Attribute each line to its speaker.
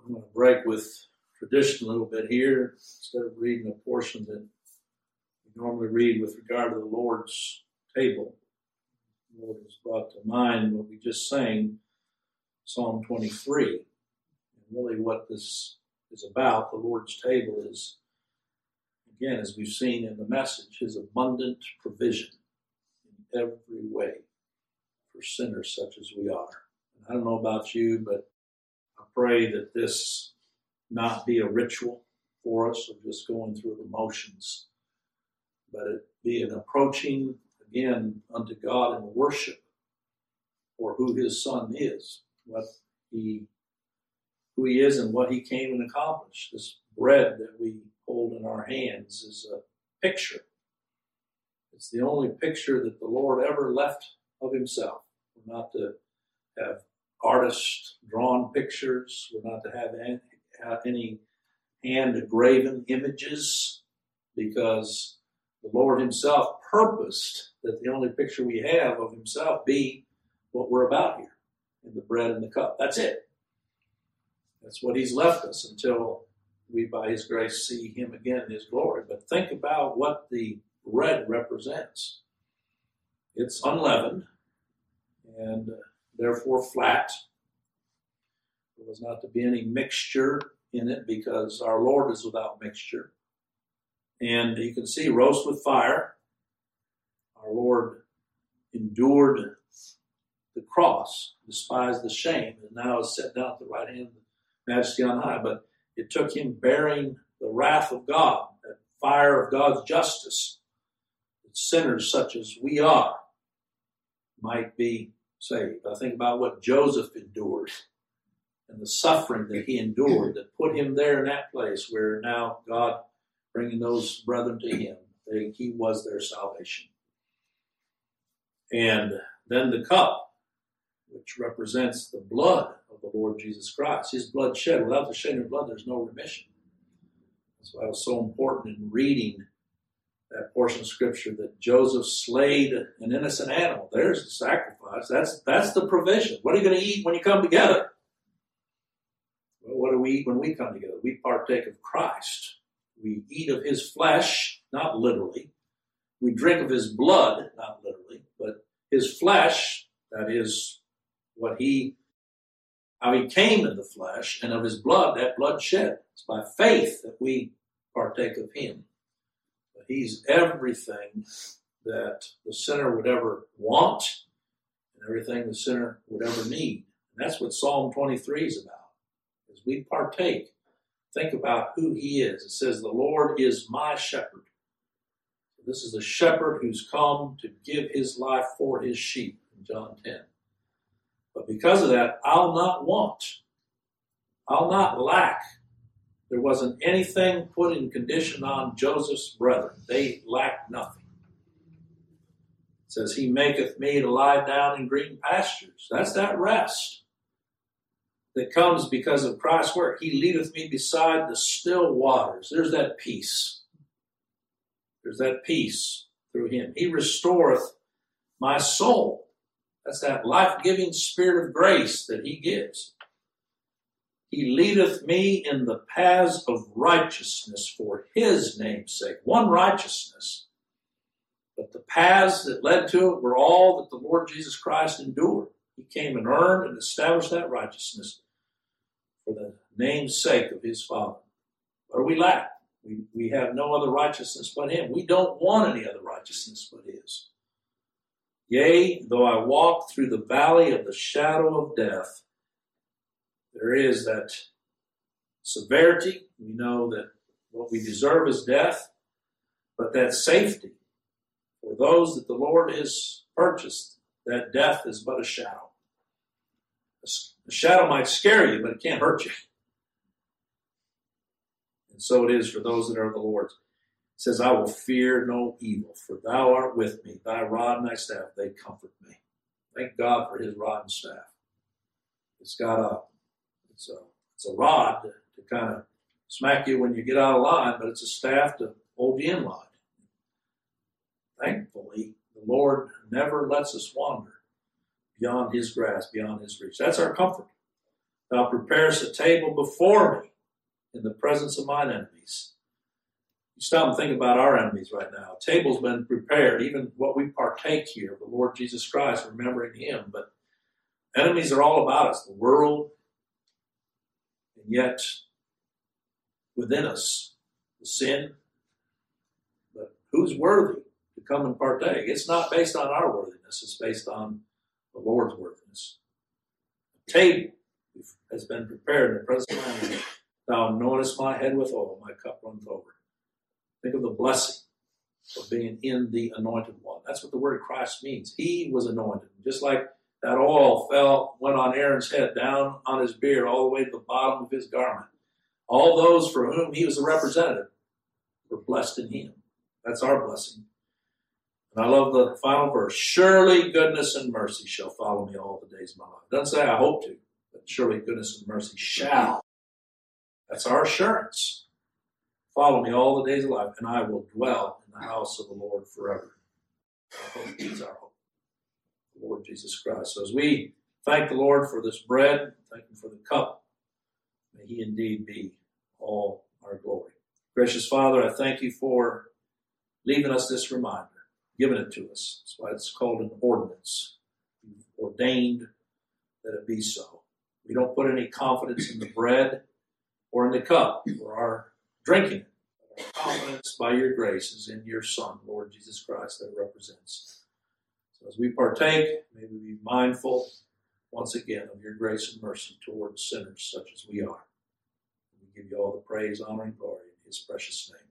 Speaker 1: I'm going to break with tradition a little bit here. Instead of reading a portion that we normally read with regard to the Lord's table, the Lord has brought to mind what we just sang, Psalm 23. And really what this is about, the Lord's table, is, again, as we've seen in the message, His abundant provision in every way for sinners such as we are. And I don't know about you, but I pray that this not be a ritual for us of just going through the motions, but it be an approaching, again, unto God in worship for who His Son is, who He is and what He came and accomplished. This bread that we hold in our hands is a picture. It's the only picture that the Lord ever left of Himself. We're not to have artist-drawn pictures. We're not to have any hand-graven images, because the Lord Himself purposed that the only picture we have of Himself be what we're about here, in the bread and the cup. That's it. That's what He's left us until we, by His grace, see Him again in His glory. But think about what the bread represents. It's unleavened and therefore flat. There was not to be any mixture in it, because our Lord is without mixture. And you can see, roast with fire. Our Lord endured the cross, despised the shame, and now is set down at the right hand of the Majesty on high. But it took Him bearing the wrath of God, that fire of God's justice, that sinners such as we are might be saved. I think about what Joseph endured and the suffering that he endured that put him there in that place where now God bringing those brethren to Him, He was their salvation. And then the cup, which represents the blood of the Lord Jesus Christ. His blood shed. Without the shedding of blood, there's no remission. That's why it was so important in reading that portion of Scripture that Joseph slayed an innocent animal. There's the sacrifice. That's the provision. What are you going to eat when you come together? Well, what do we eat when we come together? We partake of Christ. We eat of His flesh, not literally. We drink of His blood, not literally, but His flesh, that is how He came in the flesh, and of His blood, that blood shed. It's by faith that we partake of Him. But He's everything that the sinner would ever want and everything the sinner would ever need. And that's what Psalm 23 is about. As we partake, think about who He is. It says, the Lord is my shepherd. This is the shepherd who's come to give His life for His sheep in John 10. But because of that, I'll not want. I'll not lack. There wasn't anything put in condition on Joseph's brethren. They lacked nothing. It says, He maketh me to lie down in green pastures. That's that rest that comes because of Christ's work. He leadeth me beside the still waters. There's that peace. There's that peace through Him. He restoreth my soul. That's that life-giving Spirit of grace that He gives. He leadeth me in the paths of righteousness for His name's sake. One righteousness. But the paths that led to it were all that the Lord Jesus Christ endured. He came and earned and established that righteousness for the name's sake of His Father. What do we lack? We have no other righteousness but Him. We don't want any other righteousness but His. Yea, though I walk through the valley of the shadow of death, there is that severity. We know that what we deserve is death, but that safety for those that the Lord has purchased, that death is but a shadow. A shadow might scare you, but it can't hurt you. And so it is for those that are the Lord's. It says, I will fear no evil, for Thou art with me. Thy rod and Thy staff, they comfort me. Thank God for His rod and staff. It's a rod to kind of smack you when you get out of line, but it's a staff to hold you in line. Thankfully, the Lord never lets us wander beyond His grasp, beyond His reach. That's our comfort. Thou preparest a table before me in the presence of mine enemies. You stop and think about our enemies right now. A table's been prepared, even what we partake here, the Lord Jesus Christ, remembering him. But enemies are all about us, the world, and yet within us, the sin. But who's worthy to come and partake? It's not based on our worthiness. It's based on the Lord's worthiness. A table has been prepared in the presence of my enemy. Thou anointest my head with oil, my cup runneth over. Think of the blessing of being in the anointed one. That's what the word Christ means. He was anointed. Just like that oil went on Aaron's head, down on his beard, all the way to the bottom of his garment. All those for whom he was a representative were blessed in him. That's our blessing. And I love the final verse. Surely goodness and mercy shall follow me all the days of my life. It doesn't say I hope to, but surely goodness and mercy shall. That's our assurance. Follow me all the days of life, and I will dwell in the house of the Lord forever. Our hope is our hope, the Lord Jesus Christ. So as we thank the Lord for this bread, thank him for the cup, may he indeed be all our glory. Gracious Father, I thank you for leaving us this reminder, giving it to us. That's why it's called an ordinance. You've ordained that it be so. We don't put any confidence in the bread or in the cup for our drinking it. Our confidence by your grace is in your Son, Lord Jesus Christ, that it represents. So as we partake, may we be mindful once again of your grace and mercy towards sinners such as we are. We give you all the praise, honor, and glory in his precious name.